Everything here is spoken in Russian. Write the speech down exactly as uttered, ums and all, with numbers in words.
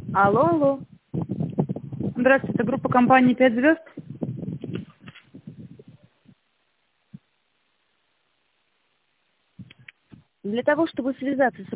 Алло, алло. Здравствуйте, это группа компании «Пять звезд». Для того, чтобы связаться с